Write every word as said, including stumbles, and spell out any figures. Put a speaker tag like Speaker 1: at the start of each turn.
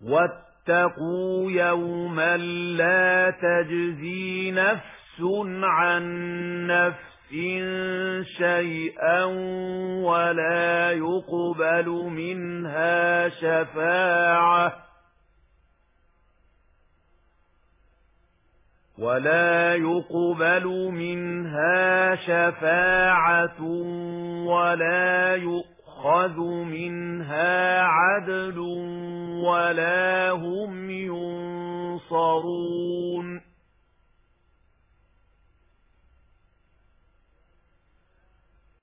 Speaker 1: واتقوا يوما لا تجزي نفس عن نفس شيئا ولا يقبل منها شفاعة ولا يقبل منها شفاعة ولا يؤخذ منها عدل ولا هم ينصرون.